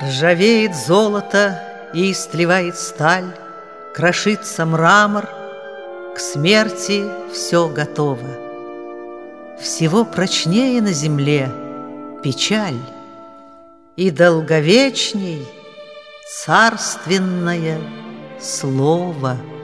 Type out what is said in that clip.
Ржавеет золото и истлевает сталь, крошится мрамор, к смерти все готово. Всего прочнее на земле печаль, и долговечней царственное слово.